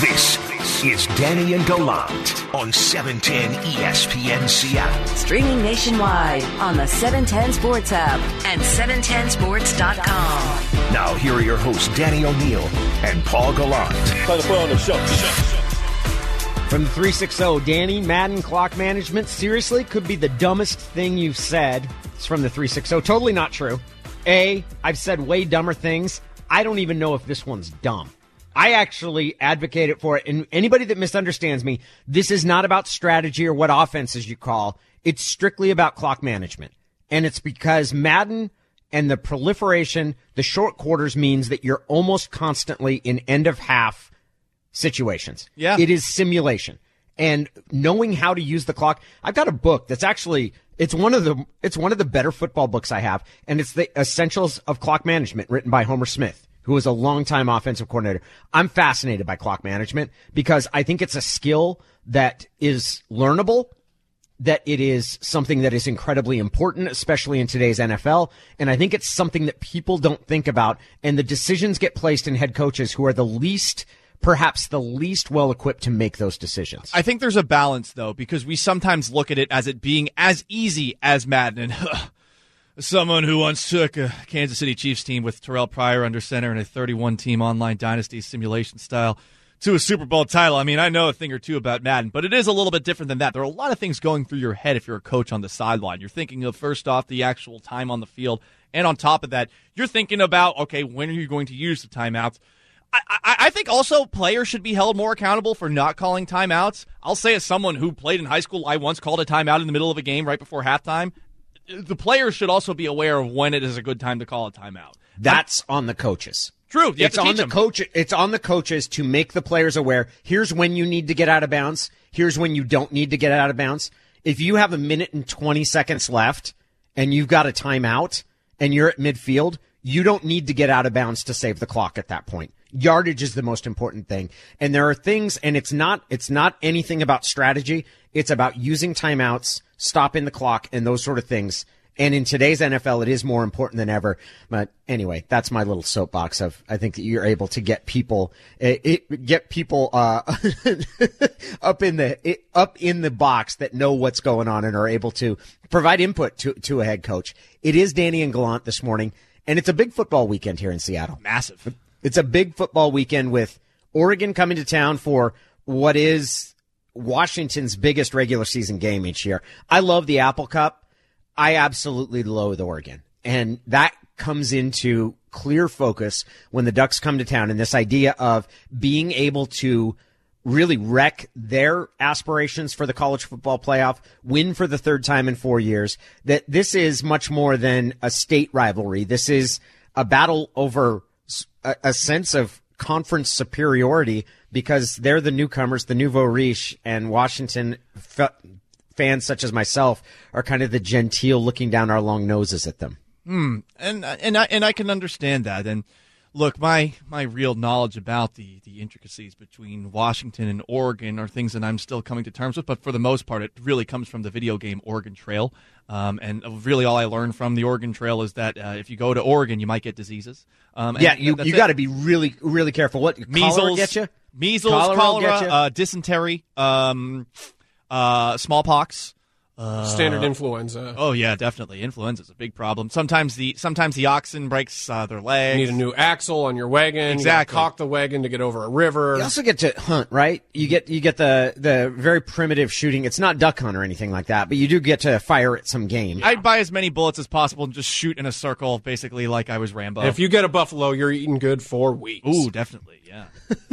This is Danny and Gallant on 710 ESPN Seattle. Streaming nationwide on the 710 Sports app and 710sports.com. Now here are your hosts, Danny O'Neill and Paul Gallant. Trying to put on the show. From the 360, Danny, Madden clock management, seriously, could be the dumbest thing you've said. It's from the 360. Totally not true. I've said way dumber things. I don't even know if this one's dumb. I actually advocated for it. And anybody that misunderstands me, this is not about strategy or what offenses you call. It's strictly about clock management. And it's because Madden and the proliferation, the short quarters means that you're almost constantly in end of half situations. Yeah. It is simulation. And knowing how to use the clock, I've got a book that's actually, it's one of the better football books I have. And it's the Essentials of Clock Management, written by Homer Smith, who was a longtime offensive coordinator. I'm fascinated by clock management because I think it's a skill that is learnable, that it is something that is incredibly important, especially in today's NFL. And I think it's something that people don't think about. And the decisions get placed in head coaches who are perhaps the least well-equipped to make those decisions. I think there's a balance, though, because we sometimes look at it as it being as easy as Madden. And someone who once took a Kansas City Chiefs team with Terrell Pryor under center in a 31-team online dynasty simulation style to a Super Bowl title. I mean, I know a thing or two about Madden, but it is a little bit different than that. There are a lot of things going through your head if you're a coach on the sideline. You're thinking of, first off, the actual time on the field, and on top of that, you're thinking about, okay, when are you going to use the timeouts? I think also players should be held more accountable for not calling timeouts. I'll say, as someone who played in high school, I once called a timeout in the middle of a game right before halftime. The players should also be aware of when it is a good time to call a timeout. That's on the coaches. True. It's on the coach. It's on the coaches to make the players aware. Here's when you need to get out of bounds. Here's when you don't need to get out of bounds. If you have a minute and 20 seconds left and you've got a timeout and you're at midfield, you don't need to get out of bounds to save the clock at that point. Yardage is the most important thing. And there are things, and it's not anything about strategy. It's about using timeouts, stopping the clock, and those sort of things. And in today's NFL, it is more important than ever. But anyway, that's my little soapbox of, I think that you're able to get people up in the box that know what's going on and are able to provide input to a head coach. It is Danny and Gallant this morning, and it's a big football weekend here in Seattle. Massive. It's a big football weekend with Oregon coming to town for what is Washington's biggest regular season game each year. I love the Apple Cup. I absolutely loathe Oregon. And that comes into clear focus when the Ducks come to town, and this idea of being able to really wreck their aspirations for the college football playoff, win for the third time in 4 years, that this is much more than a state rivalry. This is a battle over a sense of conference superiority because they're the newcomers, the nouveau riche, and Washington fans such as myself are kind of the genteel looking down our long noses at them. And I can understand that. And look, my real knowledge about the intricacies between Washington and Oregon are things that I'm still coming to terms with, but for the most part, it really comes from the video game Oregon Trail. And really all I learned from the Oregon Trail is that if you go to Oregon, you might get diseases. You got to be really, really careful. What, measles get you? Measles, cholera, dysentery, smallpox. Standard influenza. Oh yeah, definitely. Influenza is a big problem. Sometimes the oxen breaks their legs. You need a new axle on your wagon. Exactly. You gotta caulk the wagon to get over a river. You also get to hunt, right? You get the very primitive shooting. It's not duck hunt or anything like that, but you do get to fire at some game. I'd buy as many bullets as possible and just shoot in a circle, basically like I was Rambo. And if you get a buffalo, you're eating good for weeks. Ooh, definitely, yeah.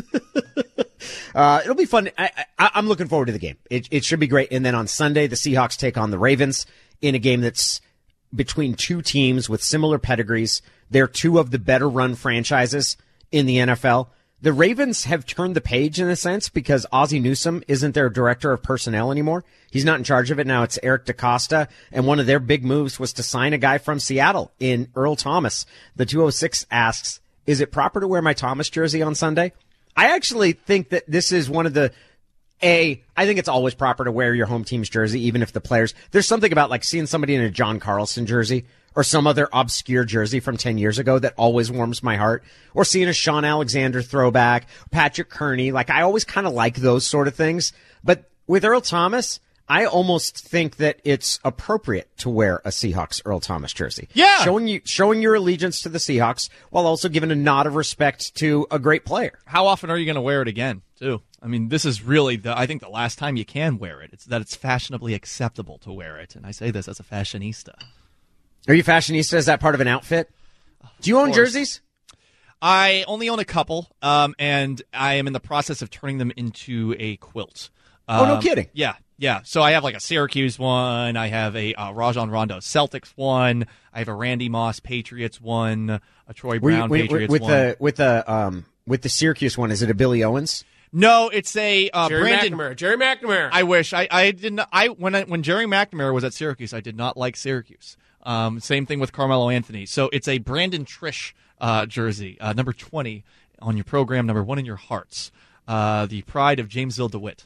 It'll be fun. I'm looking forward to the game. It should be great. And then on Sunday, the Seahawks take on the Ravens in a game that's between two teams with similar pedigrees. They're two of the better run franchises in the NFL. The Ravens have turned the page in a sense because Ozzie Newsome isn't their director of personnel anymore. He's not in charge of it now. It's Eric DaCosta. And one of their big moves was to sign a guy from Seattle in Earl Thomas. The 206 asks, is it proper to wear my Thomas jersey on Sunday? I actually think that this is one of the I think it's always proper to wear your home team's jersey, even if the players, there's something about like seeing somebody in a John Carlson jersey or some other obscure jersey from 10 years ago that always warms my heart, or seeing a Sean Alexander throwback, Patrick Kearney. Like, I always kind of like those sort of things. But with Earl Thomas, I almost think that it's appropriate to wear a Seahawks Earl Thomas jersey. Yeah. Showing your allegiance to the Seahawks while also giving a nod of respect to a great player. How often are you going to wear it again, too? I mean, this is really, I think, the last time you can wear it. It's fashionably acceptable to wear it. And I say this as a fashionista. Are you fashionista? Is that part of an outfit? Do you own jerseys? I only own a couple, and I am in the process of turning them into a quilt. Oh, no kidding. Yeah. So I have like a Syracuse one. I have a Rajon Rondo Celtics one. I have a Randy Moss Patriots one. A Troy Brown Patriots one. With the Syracuse one, is it a Billy Owens? No, it's a Jerry McNamara. I wish I didn't. When Jerry McNamara was at Syracuse, I did not like Syracuse. Same thing with Carmelo Anthony. So it's a Brandon Trish jersey, number 20 on your program, number 1 in your hearts. The pride of Jamesville DeWitt.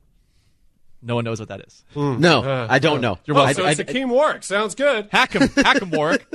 No one knows what that is. No, I don't know. You're welcome. So it's Hakeem Warwick. Sounds good. Hack'em Warwick.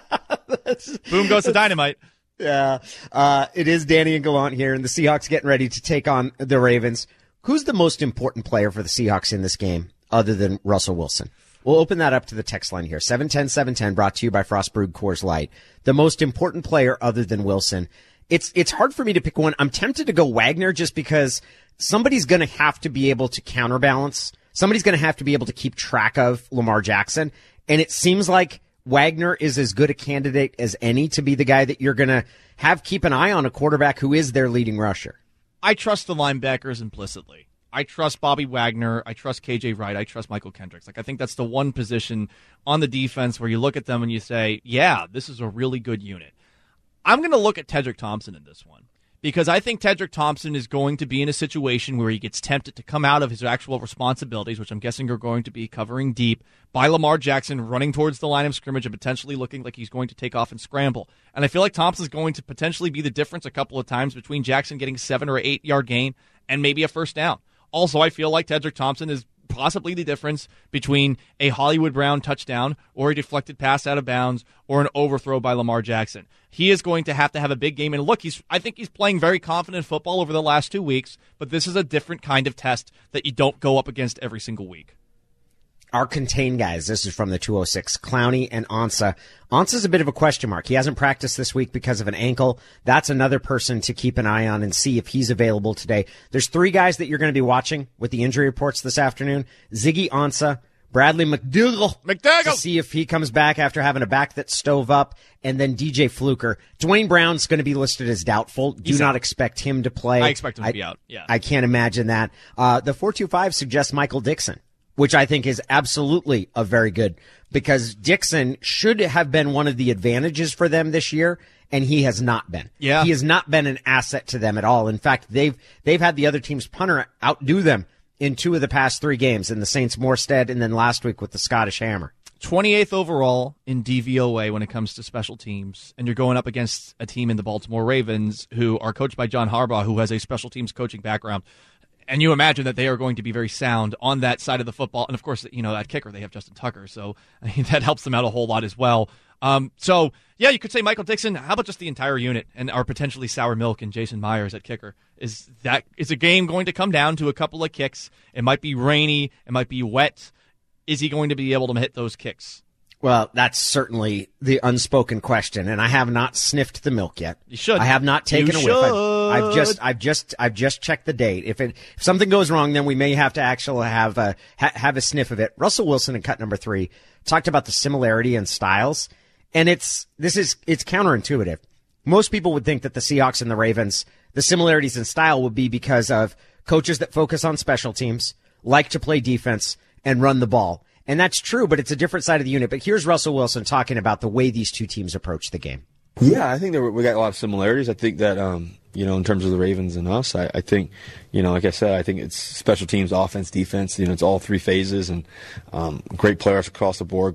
Boom goes the dynamite. Yeah, it is Danny and Gallant here, and the Seahawks getting ready to take on the Ravens. Who's the most important player for the Seahawks in this game other than Russell Wilson? We'll open that up to the text line here. 710-710, brought to you by Frost Brewed Coors Light. The most important player other than Wilson. It's hard for me to pick one. I'm tempted to go Wagner just because somebody's going to have to be able to counterbalance. Somebody's going to have to be able to keep track of Lamar Jackson. And it seems like Wagner is as good a candidate as any to be the guy that you're going to have keep an eye on, a quarterback who is their leading rusher. I trust the linebackers implicitly. I trust Bobby Wagner. I trust KJ Wright. I trust Michael Kendricks. Like, I think that's the one position on the defense where you look at them and you say, yeah, this is a really good unit. I'm going to look at Tedrick Thompson in this one because I think Tedrick Thompson is going to be in a situation where he gets tempted to come out of his actual responsibilities, which I'm guessing are going to be covering deep, by Lamar Jackson running towards the line of scrimmage and potentially looking like he's going to take off and scramble. And I feel like Thompson's going to potentially be the difference a couple of times between Jackson getting 7 or 8 yard gain and maybe a first down. Also, I feel like Tedrick Thompson is possibly the difference between a Hollywood Brown touchdown or a deflected pass out of bounds or an overthrow by Lamar Jackson. He is going to have a big game. And look, I think he's playing very confident football over the last 2 weeks, but this is a different kind of test that you don't go up against every single week. Our contain guys, this is from the 206, Clowney and Ansah. Ansah's a bit of a question mark. He hasn't practiced this week because of an ankle. That's another person to keep an eye on and see if he's available today. There's 3 guys that you're going to be watching with the injury reports this afternoon. Ziggy Ansah, Bradley McDougall. To see if he comes back after having a back that stove up, and then DJ Fluker. Dwayne Brown's going to be listed as doubtful. Do not expect him to play. I expect him to be out. Yeah. I can't imagine that. The 425 suggests Michael Dixon, which I think is absolutely a very good, because Dixon should have been one of the advantages for them this year, and he has not been. Yeah. He has not been an asset to them at all. In fact, they've had the other team's punter outdo them in 2 of the past 3 games, in the Saints Morstead and then last week with the Scottish Hammer. 28th overall in DVOA when it comes to special teams, and you're going up against a team in the Baltimore Ravens who are coached by John Harbaugh, who has a special teams coaching background. And you imagine that they are going to be very sound on that side of the football. And, of course, at kicker, they have Justin Tucker. So I mean, that helps them out a whole lot as well. So, yeah, you could say Michael Dixon. How about just the entire unit and our potentially sour milk and Jason Myers at kicker? Is a game going to come down to a couple of kicks? It might be rainy. It might be wet. Is he going to be able to hit those kicks? Well, that's certainly the unspoken question, and I have not sniffed the milk yet. You should. I have not taken a whiff. I've just checked the date. If something goes wrong, then we may have to actually have a sniff of it. Russell Wilson in cut number 3 talked about the similarity in styles, and it's counterintuitive. Most people would think that the Seahawks and the Ravens, the similarities in style would be because of coaches that focus on special teams, like to play defense, and run the ball. And that's true, but it's a different side of the unit. But here's Russell Wilson talking about the way these 2 teams approach the game. Yeah, I think that we got a lot of similarities. I think that, in terms of the Ravens and us, I think, like I said, I think it's special teams, offense, defense. It's all three phases, and great players across the board.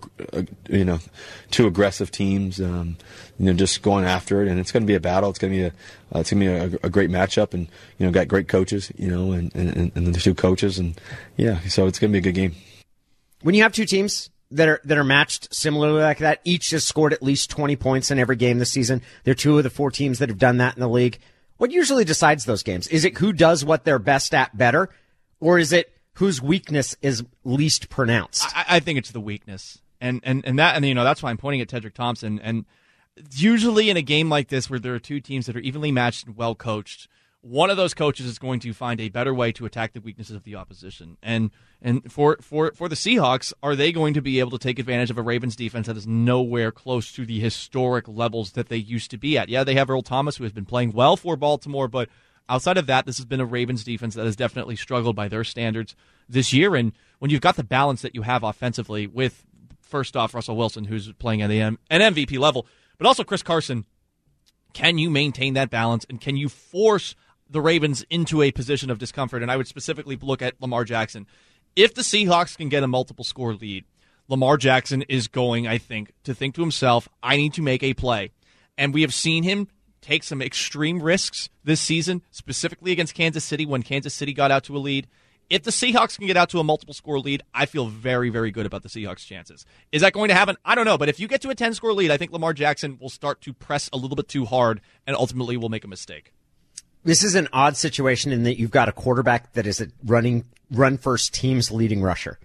Two aggressive teams. Just going after it, and it's going to be a battle. It's going to be a great matchup, and got great coaches. And the two coaches, and so it's going to be a good game. When you have two teams that are matched similarly like that, each has scored at least 20 points in every game this season. They're two of the four teams that have done that in the league. What usually decides those games? Is it who does what they're best at better, or is it whose weakness is least pronounced? I think it's the weakness, and that's why I'm pointing at Tedrick Thompson. And usually in a game like this, where there are two teams that are evenly matched and well coached, one of those coaches is going to find a better way to attack the weaknesses of the opposition. And for the Seahawks, are they going to be able to take advantage of a Ravens defense that is nowhere close to the historic levels that they used to be at? Yeah, they have Earl Thomas, who has been playing well for Baltimore, but outside of that, this has been a Ravens defense that has definitely struggled by their standards this year. And when you've got the balance that you have offensively with, first off, Russell Wilson, who's playing at an MVP level, but also Chris Carson, can you maintain that balance, and can you force the Ravens into a position of discomfort? And I would specifically look at Lamar Jackson. If the Seahawks can get a multiple score lead, Lamar Jackson is going, I think, to think to himself, I need to make a play. And we have seen him take some extreme risks this season, specifically against Kansas City when Kansas City got out to a lead. If the Seahawks can get out to a multiple score lead, I feel very, very good about the Seahawks' chances. Is that going to happen? I don't know. But if you get to a 10-score lead, I think Lamar Jackson will start to press a little bit too hard and ultimately will make a mistake. This is an odd situation in that you've got a quarterback that is a run-first team's leading rusher.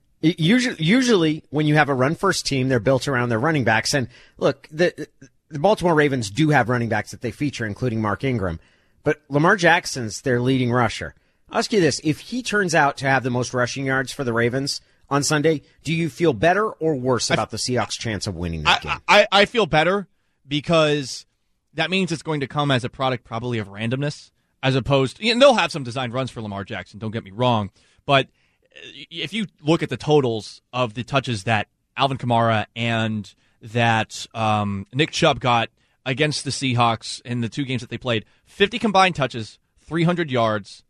Usually, when you have a run-first team, they're built around their running backs. And look, the Baltimore Ravens do have running backs that they feature, including Mark Ingram. But Lamar Jackson's their leading rusher. I'll ask you this. If he turns out to have the most rushing yards for the Ravens on Sunday, do you feel better or worse about the Seahawks' chance of winning that game? I feel better because that means it's going to come as a product probably of randomness, as opposed to, they'll have some designed runs for Lamar Jackson, don't get me wrong. But if you look at the totals of the touches that Alvin Kamara and that Nick Chubb got against the Seahawks in the two games that they played, 50 combined touches, 300 yards,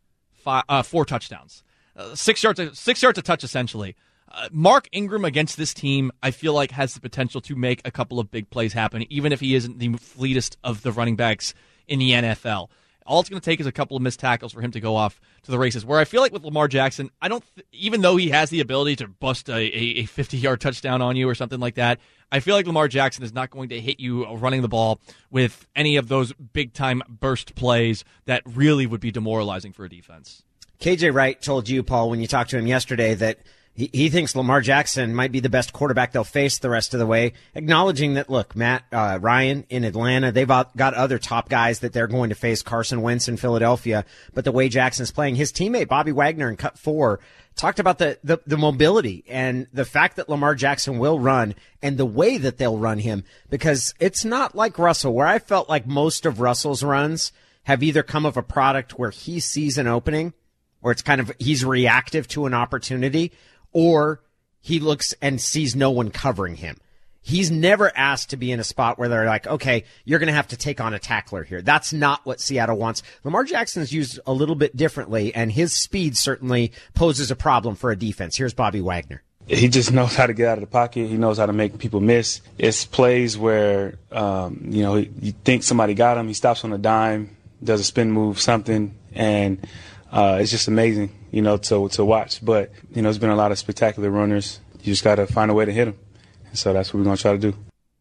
4 touchdowns, 6 yards a touch essentially. Mark Ingram against this team, I feel like, has the potential to make a couple of big plays happen, even if he isn't the fleetest of the running backs in the NFL. All it's going to take is a couple of missed tackles for him to go off to the races. Where I feel like with Lamar Jackson, even though he has the ability to bust a 50-yard touchdown on you or something like that, I feel like Lamar Jackson is not going to hit you running the ball with any of those big-time burst plays that really would be demoralizing for a defense. KJ Wright told you, Paul, when you talked to him yesterday, that he thinks Lamar Jackson might be the best quarterback they'll face the rest of the way, acknowledging that, look, Matt Ryan in Atlanta, they've got other top guys that they're going to face, Carson Wentz in Philadelphia, but the way Jackson's playing, his teammate Bobby Wagner in Cut 4 talked about the mobility and the fact that Lamar Jackson will run and the way that they'll run him, because it's not like Russell, where I felt like most of Russell's runs have either come of a product where he sees an opening, or it's kind of he's reactive to an opportunity, or he looks and sees no one covering him. He's never asked to be in a spot where they're like, okay, you're going to have to take on a tackler here. That's not what Seattle wants. Lamar Jackson's used a little bit differently, and his speed certainly poses a problem for a defense. Here's Bobby Wagner. He just knows how to get out of the pocket. He knows how to make people miss. It's plays where, you think somebody got him. He stops on a dime, does a spin move, something, and it's just amazing, to watch. But, there's been a lot of spectacular runners. You just got to find a way to hit them. And so that's what we're going to try to do.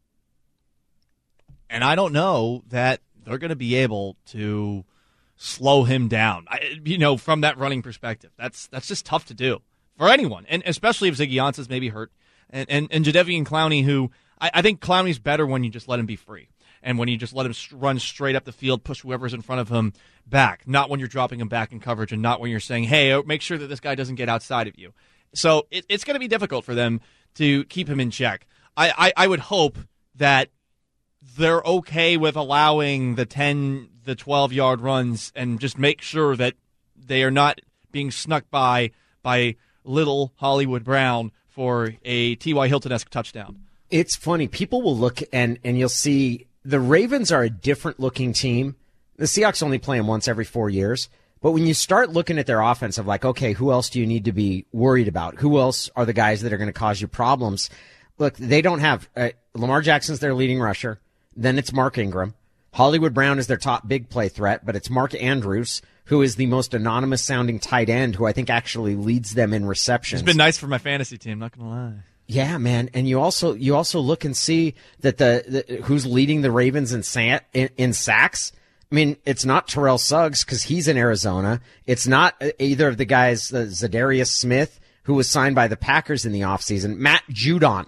And I don't know that they're going to be able to slow him down, from that running perspective. That's just tough to do for anyone, and especially if Ziggy Ansah's maybe hurt. And Jadeveon Clowney, who I think Clowney's better when you just let him be free. And when you just let him run straight up the field, push whoever's in front of him back, not when you're dropping him back in coverage and not when you're saying, hey, make sure that this guy doesn't get outside of you. So it's going to be difficult for them to keep him in check. I would hope that they're okay with allowing the 10, the 12-yard runs and just make sure that they are not being snuck by little Hollywood Brown for a T.Y. Hilton-esque touchdown. It's funny. People will look and you'll see the Ravens are a different looking team. The Seahawks only play them once every 4 years. But when you start looking at their offense of like, okay, who else do you need to be worried about? Who else are the guys that are going to cause you problems? Look, they don't have Lamar Jackson's their leading rusher. Then it's Mark Ingram. Hollywood Brown is their top big play threat, but it's Mark Andrews, who is the most anonymous sounding tight end, who I think actually leads them in receptions. It's been nice for my fantasy team, not going to lie. Yeah, man. And you also look and see that the who's leading the Ravens in sacks. I mean, it's not Terrell Suggs because he's in Arizona. It's not either of the guys, Zadarius Smith, who was signed by the Packers in the offseason. Matt Judon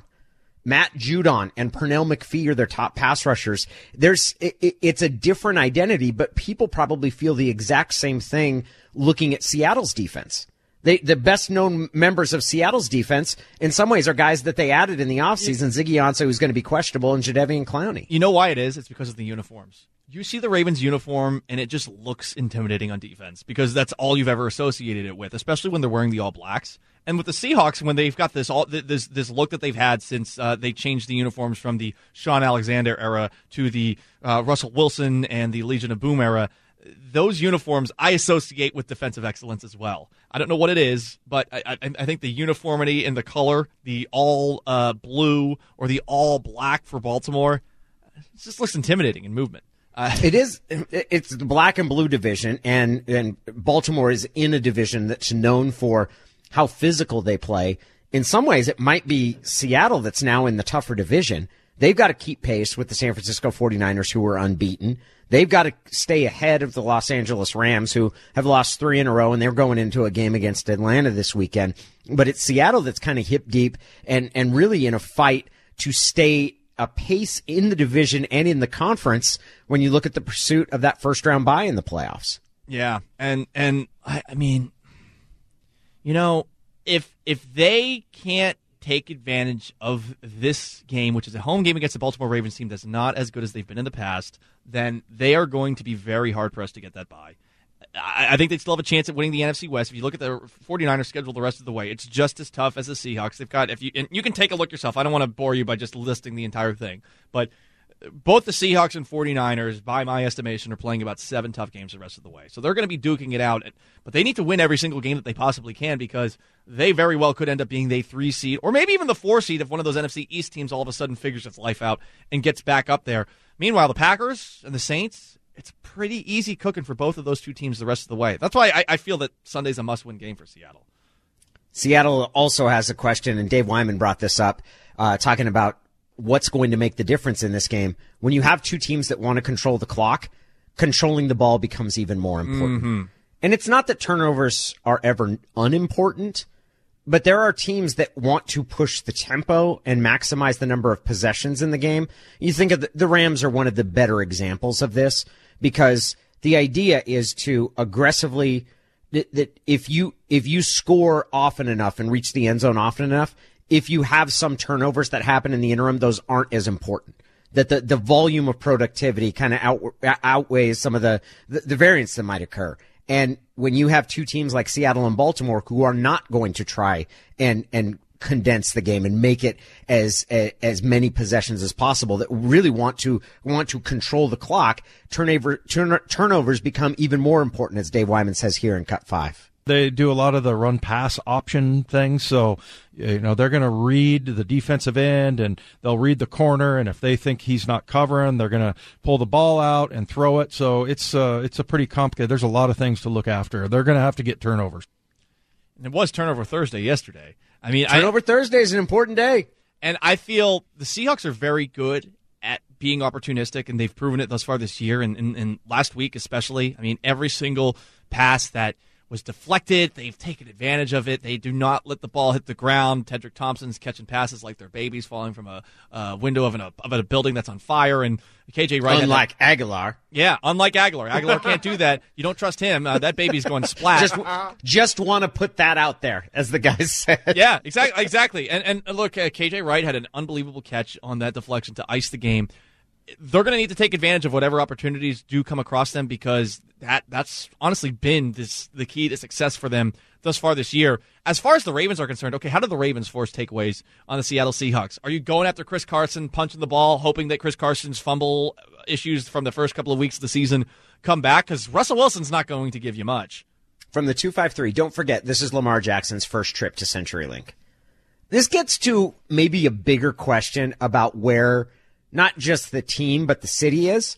and Pernell McPhee are their top pass rushers. It's a different identity, but people probably feel the exact same thing looking at Seattle's defense. The best known members of Seattle's defense in some ways are guys that they added in the offseason. Ziggy Ansah, who's going to be questionable, and Jadeveon Clowney. You know why it is? It's because of the uniforms. You see the Ravens uniform, and it just looks intimidating on defense because that's all you've ever associated it with, especially when they're wearing the All Blacks. And with the Seahawks, when they've got this look that they've had since they changed the uniforms from the Sean Alexander era to the Russell Wilson and the Legion of Boom era, those uniforms I associate with defensive excellence as well. I don't know what it is, but I think the uniformity and the color, the all blue or the all black for Baltimore, it just looks intimidating in movement. It's the black and blue division, and Baltimore is in a division that's known for how physical they play. In some ways, it might be Seattle that's now in the tougher division. They've got to keep pace with the San Francisco 49ers, who are unbeaten. They've got to stay ahead of the Los Angeles Rams, who have lost 3 in a row, and they're going into a game against Atlanta this weekend. But it's Seattle that's kind of hip deep and really in a fight to stay a pace in the division and in the conference when you look at the pursuit of that first round bye in the playoffs. Yeah, and I mean, you know, if they can't take advantage of this game, which is a home game against the Baltimore Ravens team that's not as good as they've been in the past, then they are going to be very hard-pressed to get that bye. I think they still have a chance at winning the NFC West. If you look at the 49ers schedule the rest of the way, it's just as tough as the Seahawks. They've got, and you can take a look yourself. I don't want to bore you by just listing the entire thing, but both the Seahawks and 49ers, by my estimation, are playing about 7 tough games the rest of the way. So they're going to be duking it out, but they need to win every single game that they possibly can because they very well could end up being the 3 seed or maybe even the 4 seed if one of those NFC East teams all of a sudden figures its life out and gets back up there. Meanwhile, the Packers and the Saints, it's pretty easy cooking for both of those two teams the rest of the way. That's why I feel that Sunday's a must-win game for Seattle. Seattle also has a question, and Dave Wyman brought this up, talking about what's going to make the difference in this game. When you have two teams that want to control the clock, controlling the ball becomes even more important. Mm-hmm. And it's not that turnovers are ever unimportant, but there are teams that want to push the tempo and maximize the number of possessions in the game. You think of the Rams are one of the better examples of this because the idea is to aggressively that if you score often enough and reach the end zone often enough, if you have some turnovers that happen in the interim, those aren't as important. That the volume of productivity kind of outweighs some of the variance that might occur. And when you have two teams like Seattle and Baltimore who are not going to try and condense the game and make it as many possessions as possible, that really want to control the clock, turnovers become even more important, as Dave Wyman says here in Cut 5. They do a lot of the run-pass option things, so they're going to read the defensive end and they'll read the corner, and if they think he's not covering, they're going to pull the ball out and throw it. So it's a pretty complicated. There's a lot of things to look after. They're going to have to get turnovers. And it was Turnover Thursday yesterday. I mean, Turnover Thursday is an important day, and I feel the Seahawks are very good at being opportunistic, and they've proven it thus far this year and last week especially. I mean, every single pass that was deflected, they've taken advantage of it. They do not let the ball hit the ground. Tedrick Thompson's catching passes like they're babies falling from a window of a building that's on fire. And KJ Wright, unlike Aguilar, unlike Aguilar can't do that. You don't trust him. That baby's going splat. Just want to put that out there, as the guys said. Yeah, exactly. And look, KJ Wright had an unbelievable catch on that deflection to ice the game. they're going to need to take advantage of whatever opportunities do come across them, because that's honestly been the key to success for them thus far this year. As far as the Ravens are concerned, okay, how do the Ravens force takeaways on the Seattle Seahawks? Are you going after Chris Carson, punching the ball, hoping that Chris Carson's fumble issues from the first couple of weeks of the season come back? Because Russell Wilson's not going to give you much. From the 253, don't forget, this is Lamar Jackson's first trip to CenturyLink. This gets to maybe a bigger question about where not just the team, but the city is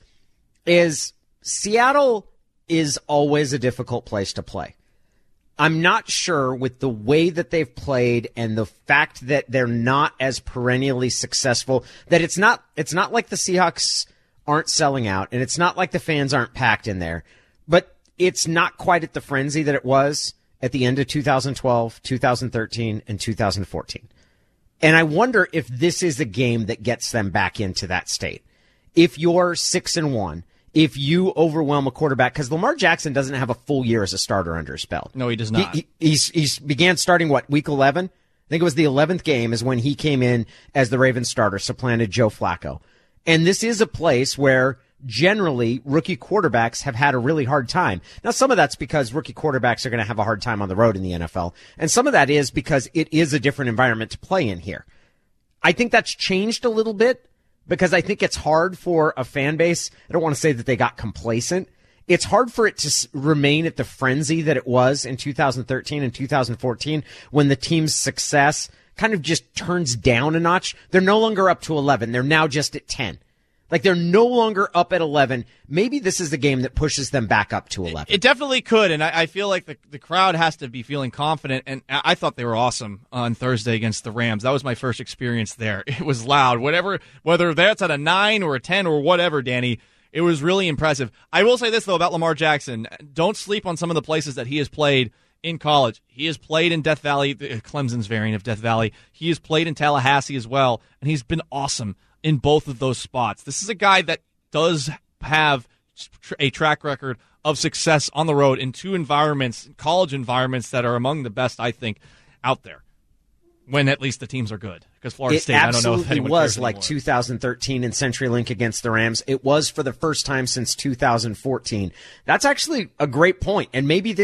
Seattle is always a difficult place to play. I'm not sure with the way that they've played and the fact that they're not as perennially successful, that it's not like the Seahawks aren't selling out, and it's not like the fans aren't packed in there, but it's not quite at the frenzy that it was at the end of 2012, 2013, and 2014. And I wonder if this is a game that gets them back into that state. If you're 6-1, if you overwhelm a quarterback, because Lamar Jackson doesn't have a full year as a starter under his belt. No, he does not. He began starting, week 11? I think it was the 11th game is when he came in as the Ravens starter, supplanted Joe Flacco. And this is a place where generally rookie quarterbacks have had a really hard time. Now, some of that's because rookie quarterbacks are going to have a hard time on the road in the NFL. And some of that is because it is a different environment to play in here. I think that's changed a little bit, because I think it's hard for a fan base. I don't want to say that they got complacent. It's hard for it to remain at the frenzy that it was in 2013 and 2014 when the team's success kind of just turns down a notch. They're no longer up to 11. They're now just at 10. Like, they're no longer up at 11. Maybe this is the game that pushes them back up to 11. It definitely could, and I feel like the crowd has to be feeling confident, and I thought they were awesome on Thursday against the Rams. That was my first experience there. It was loud. Whether that's at a 9 or a 10 or whatever, Danny, it was really impressive. I will say this, though, about Lamar Jackson. Don't sleep on some of the places that he has played in college. He has played in Death Valley, Clemson's variant of Death Valley. He has played in Tallahassee as well, and he's been awesome in both of those spots. This is a guy that does have a track record of success on the road in two environments, college environments, that are among the best, I think, out there, when at least the teams are good. Because Florida State, I don't know if anyone cares anymore. It absolutely was like 2013 in CenturyLink against the Rams. It was for the first time since 2014. That's actually a great point. And maybe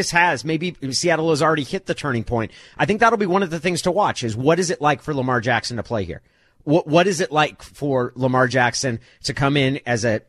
Seattle has already hit the turning point. I think that'll be one of the things to watch, is what is it like for Lamar Jackson to play here? What is it like for Lamar Jackson to come in as in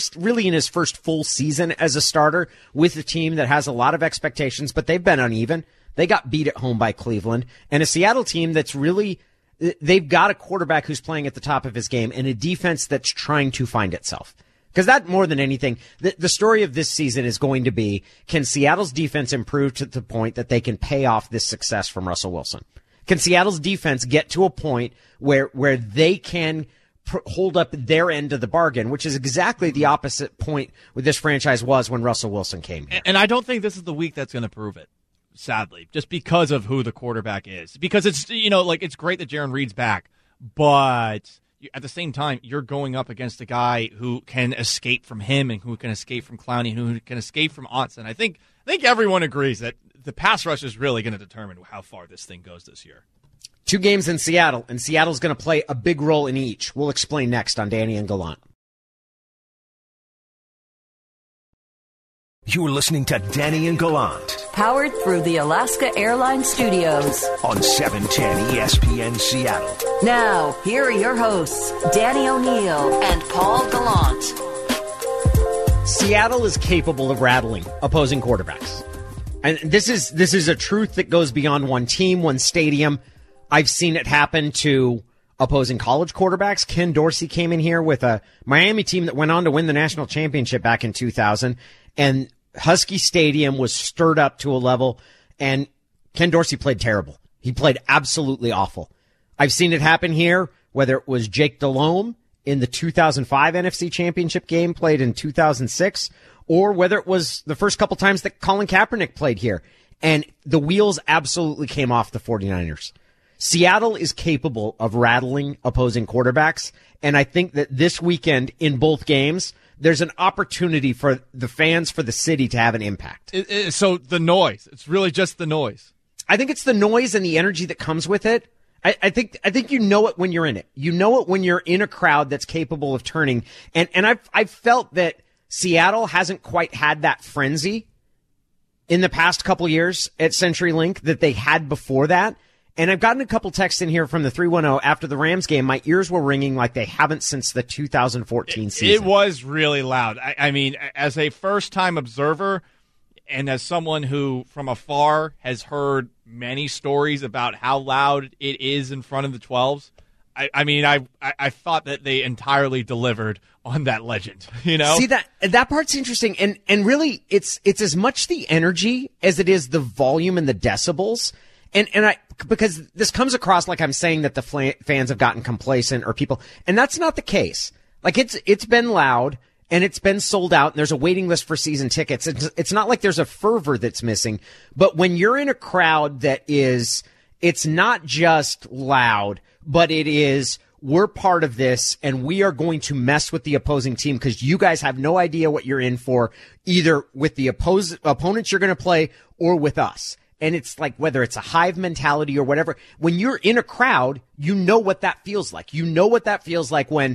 his first full season as a starter with a team that has a lot of expectations, but they've been uneven. They got beat at home by Cleveland, and a Seattle team that's they've got a quarterback who's playing at the top of his game and a defense that's trying to find itself. Because that, more than anything, the story of this season is going to be, can Seattle's defense improve to the point that they can pay off this success from Russell Wilson? Can Seattle's defense get to a point where they can hold up their end of the bargain, which is exactly the opposite point where this franchise was when Russell Wilson came here? And I don't think this is the week that's going to prove it, sadly, just because of who the quarterback is. Because it's, it's great that Jaron Reed's back, but at the same time, you're going up against a guy who can escape from him and who can escape from Clowney and who can escape from Otts. And I think everyone agrees that the pass rush is really going to determine how far this thing goes this year. 2 games in Seattle, and Seattle's going to play a big role in each. We'll explain next on Danny and Gallant. You're listening to Danny and Gallant. Powered through the Alaska Airlines Studios. On 710 ESPN Seattle. Now, here are your hosts, Danny O'Neill and Paul Gallant. Seattle is capable of rattling opposing quarterbacks. And this is a truth that goes beyond one team, one stadium. I've seen it happen to opposing college quarterbacks. Ken Dorsey came in here with a Miami team that went on to win the national championship back in 2000, and Husky Stadium was stirred up to a level, and Ken Dorsey played terrible. He played absolutely awful. I've seen it happen here, whether it was Jake Delhomme in the 2005 NFC Championship game played in 2006, or whether it was the first couple times that Colin Kaepernick played here, and the wheels absolutely came off the 49ers. Seattle is capable of rattling opposing quarterbacks, and I think that this weekend in both games, there's an opportunity for the fans, for the city to have an impact. So the noise, it's really just the noise. I think it's the noise and the energy that comes with it. I think you know it when you're in it. You know it when you're in a crowd that's capable of turning. And I've felt that Seattle hasn't quite had that frenzy in the past couple years at CenturyLink that they had before that. And I've gotten a couple texts in here from the 310 after the Rams game. My ears were ringing like they haven't since the 2014 season. It was really loud. I mean, as a first-time observer and as someone who from afar has heard many stories about how loud it is in front of the 12s, I thought that they entirely delivered on that legend, you know? See, that part's interesting. And really, it's as much the energy as it is the volume and the decibels. Because this comes across like I'm saying that the fans have gotten complacent or people, and that's not the case. Like it's been loud and it's been sold out and there's a waiting list for season tickets. It's not like there's a fervor that's missing, but when you're in a crowd that is, it's not just loud, but it is, we're part of this and we are going to mess with the opposing team because you guys have no idea what you're in for, either with the opponents you're going to play or with us. And it's like, whether it's a hive mentality or whatever, when you're in a crowd, you know what that feels like. You know what that feels like when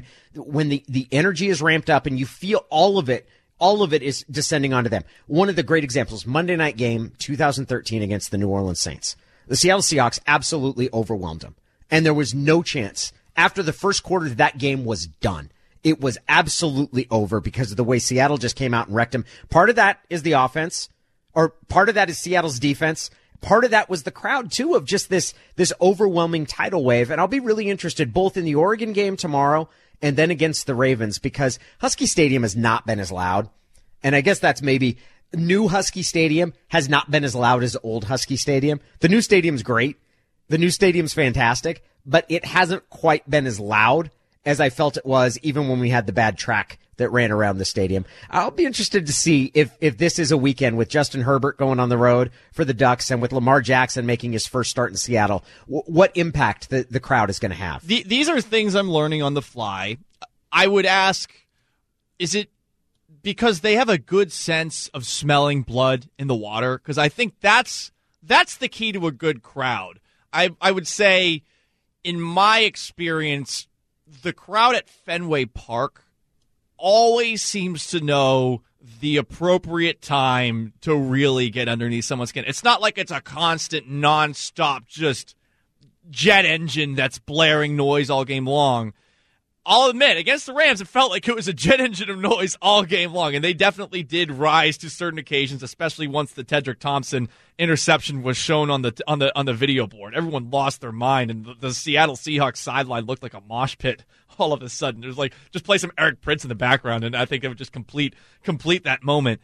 the energy is ramped up and you feel all of it is descending onto them. One of the great examples, Monday night game, 2013 against the New Orleans Saints. The Seattle Seahawks absolutely overwhelmed them. And there was no chance. After the first quarter, that game was done. It was absolutely over because of the way Seattle just came out and wrecked them. Part of that is the offense. Or part of that is Seattle's defense. Part of that was the crowd, too, of just this overwhelming tidal wave. And I'll be really interested both in the Oregon game tomorrow and then against the Ravens because Husky Stadium has not been as loud. And I guess that's maybe new Husky Stadium has not been as loud as old Husky Stadium. The new stadium's great. The new stadium's fantastic, but it hasn't quite been as loud as I felt it was even when we had the bad track that ran around the stadium. I'll be interested to see if this is a weekend with Justin Herbert going on the road for the Ducks and with Lamar Jackson making his first start in Seattle, what impact the crowd is going to have. These are things I'm learning on the fly. I would ask, is it because they have a good sense of smelling blood in the water? Because I think that's the key to a good crowd. I would say, in my experience, the crowd at Fenway Park always seems to know the appropriate time to really get underneath someone's skin. It's not like it's a constant, nonstop, just jet engine that's blaring noise all game long. I'll admit, against the Rams, it felt like it was a jet engine of noise all game long, and they definitely did rise to certain occasions, especially once the Tedrick Thompson interception was shown on the video board. Everyone lost their mind, and the Seattle Seahawks sideline looked like a mosh pit all of a sudden. It was like, just play some Eric Prince in the background, and I think it would just complete that moment.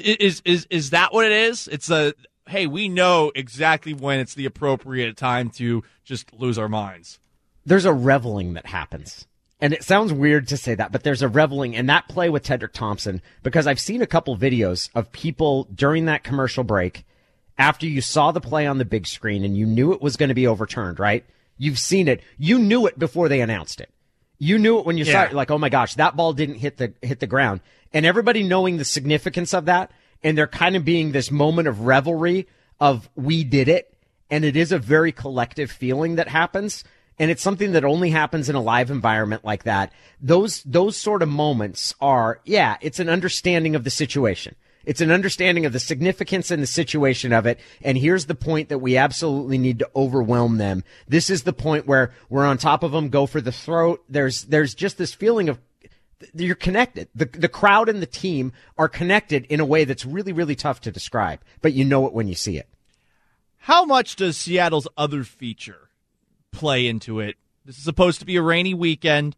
Is that what it is? It's hey, we know exactly when it's the appropriate time to just lose our minds. There's a reveling that happens. And it sounds weird to say that, but there's a reveling in that play with Tedrick Thompson, because I've seen a couple videos of people during that commercial break, after you saw the play on the big screen and you knew it was going to be overturned, right? You've seen it. You knew it before they announced it. You knew it when you saw it, like, oh my gosh, that ball didn't hit the ground. And everybody knowing the significance of that, and there kind of being this moment of revelry of we did it, and it is a very collective feeling that happens. And it's something that only happens in a live environment like that. Those sort of moments are, it's an understanding of the situation. It's an understanding of the significance and the situation of it. And here's the point that we absolutely need to overwhelm them. This is the point where we're on top of them, go for the throat. There's just this feeling of you're connected. The crowd and the team are connected in a way that's really, really tough to describe. But you know it when you see it. How much does Seattle's other feature play into it? This is supposed to be a rainy weekend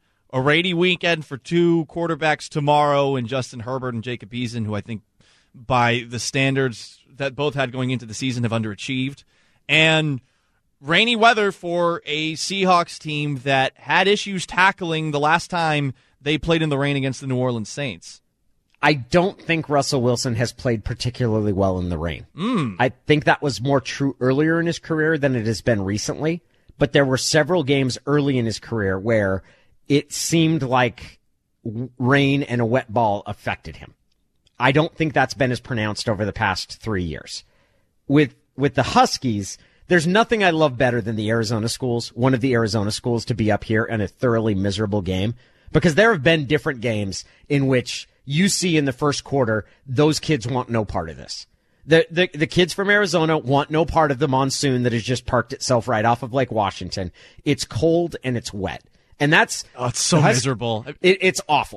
for two quarterbacks tomorrow, and Justin Herbert and Jacob Eason, who I think by the standards that both had going into the season have underachieved, and rainy weather for a Seahawks team that had issues tackling the last time they played in the rain against the New Orleans Saints. I don't think Russell Wilson has played particularly well in the rain. I think that was more true earlier in his career than it has been recently. But there were several games early in his career where it seemed like rain and a wet ball affected him. I don't think that's been as pronounced over the past 3 years. With the Huskies, There's nothing I love better than the Arizona schools, one of the Arizona schools, to be up here in a thoroughly miserable game, because there have been different games in which you see in the first quarter, those kids want no part of this. The kids from Arizona want no part of the monsoon that has just parked itself right off of Lake Washington. It's cold and it's wet. And it's so miserable. It's awful.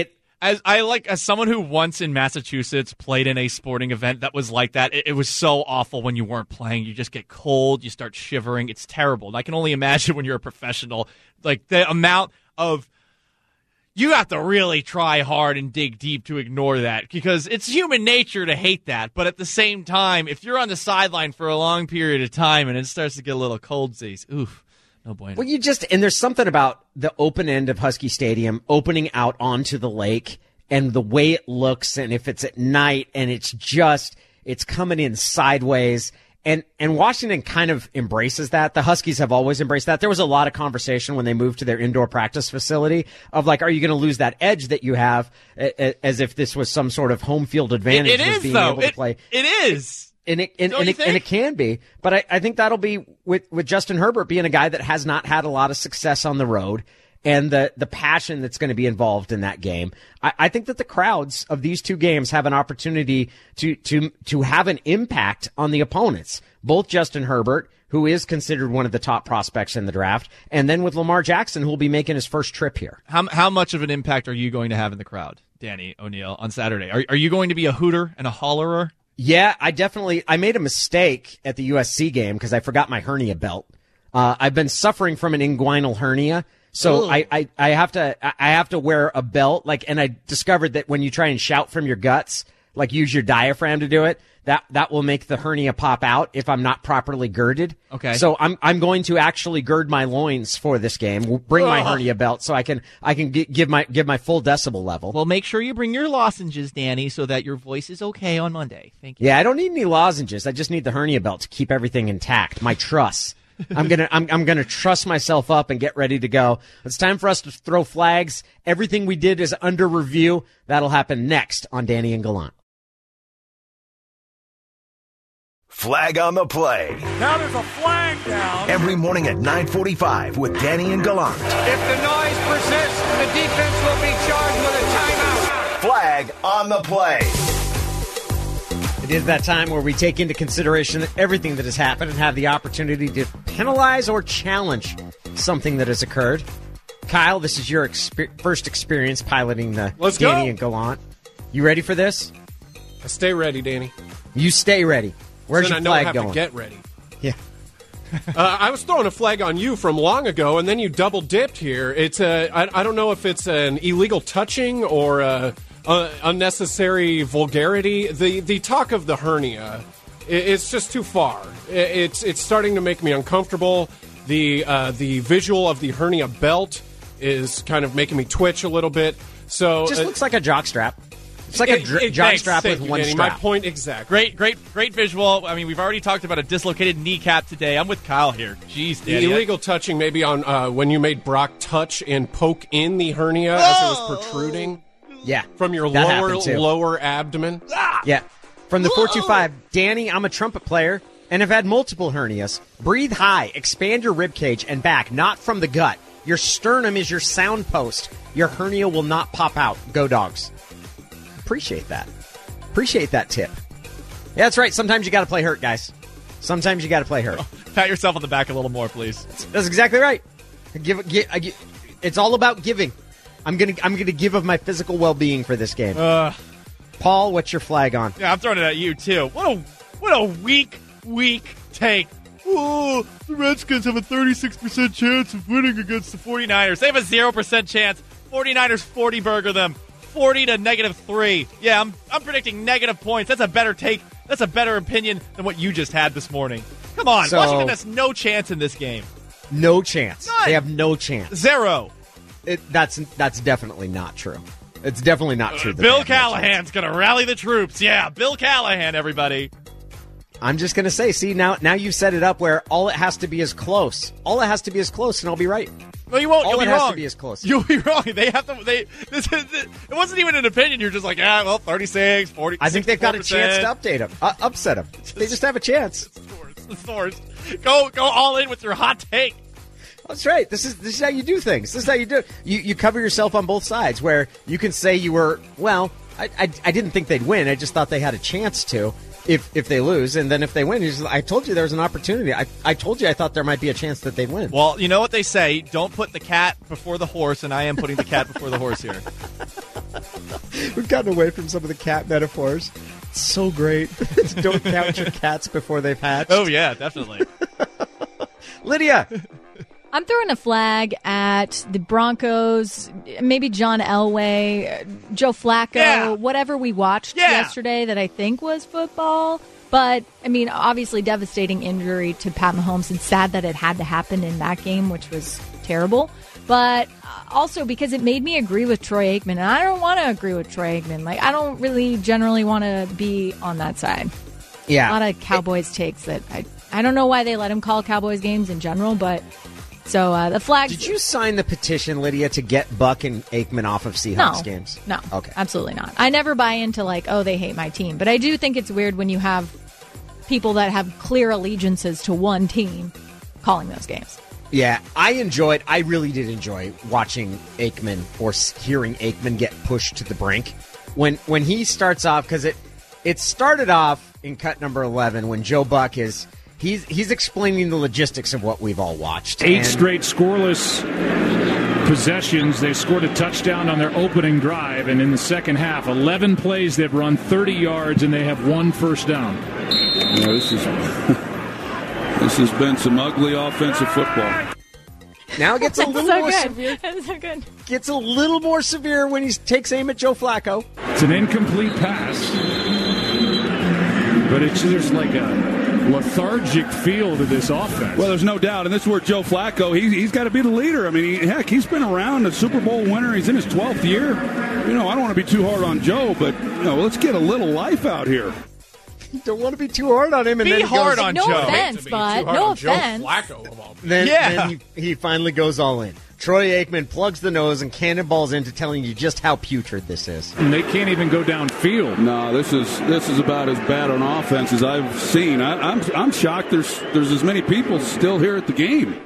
As someone who once in Massachusetts played in a sporting event that was like that, it was so awful when you weren't playing. You just get cold, you start shivering. It's terrible. And I can only imagine when you're a professional, like the amount of, you have to really try hard and dig deep to ignore that, because it's human nature to hate that. But at the same time, if you're on the sideline for a long period of time and it starts to get a little coldsies, oof. No bueno. Well, and there's something about the open end of Husky Stadium opening out onto the lake and the way it looks, and if it's at night and it's coming in sideways. And Washington kind of embraces that. The Huskies have always embraced that. There was a lot of conversation when they moved to their indoor practice facility of like, are you going to lose that edge that you have, as if this was some sort of home field advantage? It is, though. Able to play. It is. And it can be, but I think that'll be with Justin Herbert being a guy that has not had a lot of success on the road, and the passion that's going to be involved in that game. I think that the crowds of these two games have an opportunity to have an impact on the opponents. Both Justin Herbert, who is considered one of the top prospects in the draft, and then with Lamar Jackson, who will be making his first trip here. How much of an impact are you going to have in the crowd, Danny O'Neill, on Saturday? Are you going to be a hooter and a hollerer? Yeah, I made a mistake at the USC game because I forgot my hernia belt. I've been suffering from an inguinal hernia, so I have to wear a belt. And I discovered that when you try and shout from your guts, like use your diaphragm to do it, that will make the hernia pop out if I'm not properly girded. Okay. So I'm going to actually gird my loins for this game. Bring my hernia belt so I can give my full decibel level. Well, make sure you bring your lozenges, Danny, so that your voice is okay on Monday. Thank you. Yeah, I don't need any lozenges. I just need the hernia belt to keep everything intact. My truss. I'm gonna truss myself up and get ready to go. It's time for us to throw flags. Everything we did is under review. That'll happen next on Danny and Gallant. Flag on the play. Now there's a flag down. Every morning at 9:45 with Danny and Gallant. If the noise persists, the defense will be charged with a timeout. Flag on the play. It is that time where we take into consideration everything that has happened and have the opportunity to penalize or challenge something that has occurred. Kyle, this is your first experience piloting the Danny and Gallant. You ready for this? I stay ready, Danny. You stay ready. Where's your flag going? To get ready. Yeah. I was throwing a flag on you from long ago, and then you double dipped here. It's I don't know if it's an illegal touching or unnecessary vulgarity. The talk of the hernia, it's just too far. It's starting to make me uncomfortable. The visual of the hernia belt is kind of making me twitch a little bit. So it just looks like a jockstrap. It's like a jockstrap with one Danny. strap. My point exactly. Great visual. I mean, we've already talked about a dislocated kneecap today. I'm with Kyle here. Jeez, Danny. The illegal touching maybe on when you made Brock touch and poke in the hernia as it was protruding. Yeah. From your lower abdomen. Yeah. From the 425, Danny, I'm a trumpet player and have had multiple hernias. Breathe high, expand your rib cage and back, not from the gut. Your sternum is your sound post. Your hernia will not pop out. Go Dogs. Appreciate that. Appreciate that tip. Yeah, that's right. Sometimes you got to play hurt, guys. Sometimes you got to play hurt. Pat yourself on the back a little more, please. That's exactly right. It's all about giving. I'm gonna give of my physical well-being for this game. Paul, what's your flag on? Yeah, I'm throwing it at you too. What a weak take. Oh, the Redskins have a 36% chance of winning against the 49ers. They have a 0% chance. 49ers 40 burger them. 40 to -3. Yeah, I'm predicting negative points. That's a better take. That's a better opinion than what you just had this morning. Come on, Washington has no chance in this game. No chance. None. They have no chance. 0. That's definitely not true. It's definitely not true. Bill Callahan's going to rally the troops. Yeah, Bill Callahan, everybody. I'm just going to say, see, now you set it up where all it has to be is close. All it has to be is close, and I'll be right. No, you won't. You'll be wrong. All it has to be is close. You'll be wrong. They have to. It wasn't even an opinion. You're just like, 36, 40. I think they've got a chance to update them, upset them. They just have a chance. The source. Go all in with your hot take. That's right. This is how you do things. This is how you do it. You cover yourself on both sides, where you can say you were, well, I didn't think they'd win. I just thought they had a chance to if they lose. And then if they win, I told you there was an opportunity. I told you I thought there might be a chance that they'd win. Well, you know what they say, don't put the cat before the horse, and I am putting the cat before the horse here. We've gotten away from some of the cat metaphors. It's so great. Don't count your cats before they've hatched. Oh, yeah, definitely. Lydia. I'm throwing a flag at the Broncos, maybe John Elway, Joe Flacco, whatever we watched yesterday that I think was football. But, I mean, obviously devastating injury to Pat Mahomes, and sad that it had to happen in that game, which was terrible. But also because it made me agree with Troy Aikman, and I don't want to agree with Troy Aikman. Like, I don't really generally want to be on that side. Yeah. A lot of Cowboys takes that I don't know why they let him call Cowboys games in general, but... So the flags. Did you sign the petition, Lydia, to get Buck and Aikman off of Seahawks games? No. Okay. Absolutely not. I never buy into they hate my team. But I do think it's weird when you have people that have clear allegiances to one team calling those games. Yeah, I really did enjoy watching Aikman or hearing Aikman get pushed to the brink. When he starts off, because it started off in cut number 11 when Joe Buck is... He's explaining the logistics of what we've all watched. 8 straight scoreless possessions. They scored a touchdown on their opening drive, and in the second half, 11 plays, they've run 30 yards, and they have 1 first down. Yeah, this has been some ugly offensive football. Now it gets a little more severe. That's so good. Gets a little more severe when he takes aim at Joe Flacco. It's an incomplete pass, but there's like a lethargic feel to this offense. Well, there's no doubt, and this is where Joe Flacco, he's got to be the leader. I mean, he's been around, a Super Bowl winner. He's in his 12th year. I don't want to be too hard on Joe, but let's get a little life out here. You don't want to be too hard on him. And be then hard on no Joe. Offense, bud. No offense. Joe Flacco of all people. Then he finally goes all in. Troy Aikman plugs the nose and cannonballs into telling you just how putrid this is. And they can't even go downfield. No, this is about as bad on offense as I've seen. I'm shocked there's as many people still here at the game.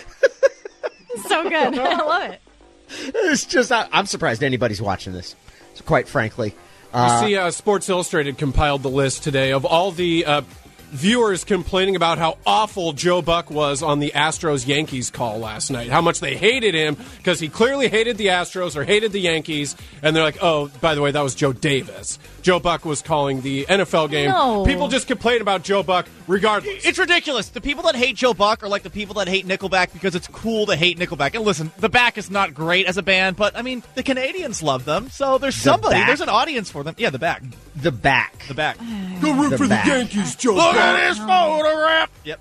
So good. I love it. It's just I'm surprised anybody's watching this, quite frankly. You see, Sports Illustrated compiled the list today of all the viewers complaining about how awful Joe Buck was on the Astros-Yankees call last night. How much they hated him because he clearly hated the Astros or hated the Yankees. And they're like, oh, by the way, that was Joe Davis. Joe Buck was calling the NFL game. No. People just complain about Joe Buck regardless. It's ridiculous. The people that hate Joe Buck are like the people that hate Nickelback because it's cool to hate Nickelback. And listen, the Back is not great as a band, but, I mean, the Canadians love them. So there's somebody. Back? There's an audience for them. Yeah, the Back. The Back. The Back. Go root The for Back. the Yankees, Joe Look Buck. at his photograph. Yep.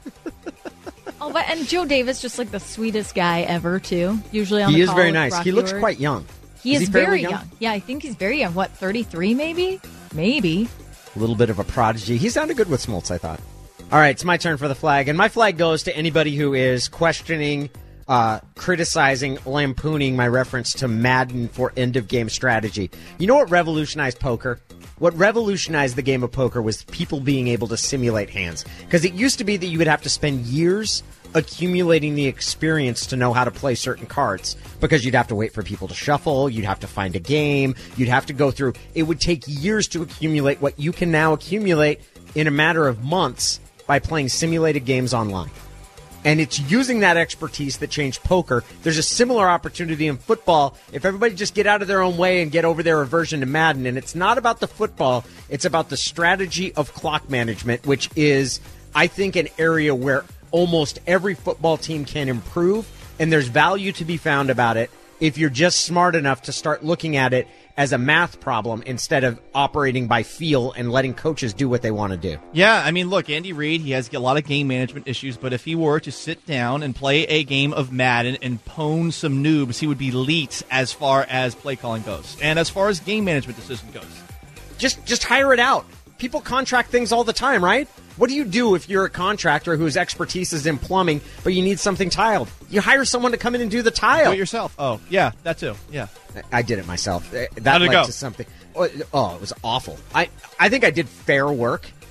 Oh, but and Joe Davis, just like the sweetest guy ever, too. Usually on He the is call very with nice. Rocky He looks Horror. quite young. He is fairly very young. Yeah, I think he's very young. What, 33 maybe? Maybe. A little bit of a prodigy. He sounded good with Smoltz, I thought. All right, it's my turn for the flag. And my flag goes to anybody who is questioning, criticizing, lampooning my reference to Madden for end-of-game strategy. You know what revolutionized poker? What revolutionized the game of poker was people being able to simulate hands. Because it used to be that you would have to spend years accumulating the experience to know how to play certain cards, because you'd have to wait for people to shuffle, you'd have to find a game, you'd have to go through. It would take years to accumulate what you can now accumulate in a matter of months by playing simulated games online. And it's using that expertise that changed poker. There's a similar opportunity in football if everybody just get out of their own way and get over their aversion to Madden. And it's not about the football, it's about the strategy of clock management, which is, I think, an area where almost every football team can improve, and there's value to be found about it if you're just smart enough to start looking at it as a math problem instead of operating by feel and letting coaches do what they want to do. Yeah, I mean, look, Andy Reid, he has a lot of game management issues, but if he were to sit down and play a game of Madden and pwn some noobs, he would be elite as far as play calling goes and as far as game management decision goes. Just hire it out. People contract things all the time, right? What do you do if you're a contractor whose expertise is in plumbing, but you need something tiled? You hire someone to come in and do the tile. Do it yourself. Oh, yeah, that too. Yeah. I did it myself. That How'd it led go? to something. Oh, it was awful. I think I did fair work.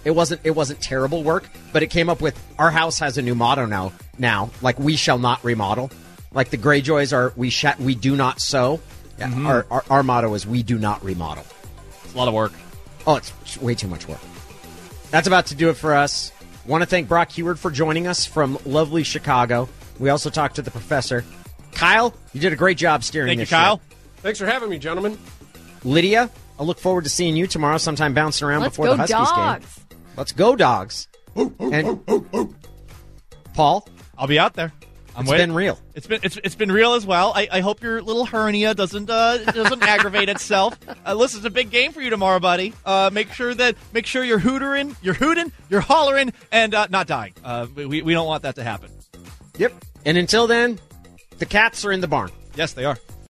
It wasn't terrible work, but it came up with, our house has a new motto now, like, we shall not remodel. Like the Greyjoys are, we do not sow. Mm-hmm. Our motto is, we do not remodel. It's a lot of work. Oh, it's way too much work. That's about to do it for us. Want to thank Brock Heward for joining us from lovely Chicago. We also talked to the professor. Kyle, you did a great job steering this show. Thank you, Kyle. Thanks for having me, gentlemen. Lydia, I look forward to seeing you tomorrow sometime bouncing around before the Huskies game. Let's go, Dogs. And Paul? I'll be out there. It's been real. It's been real as well. I hope your little hernia doesn't aggravate itself. Listen, it's a big game for you tomorrow, buddy. Make sure you're hooting, you're hollering, and not dying. We don't want that to happen. Yep. And until then, the Cats are in the barn. Yes, they are.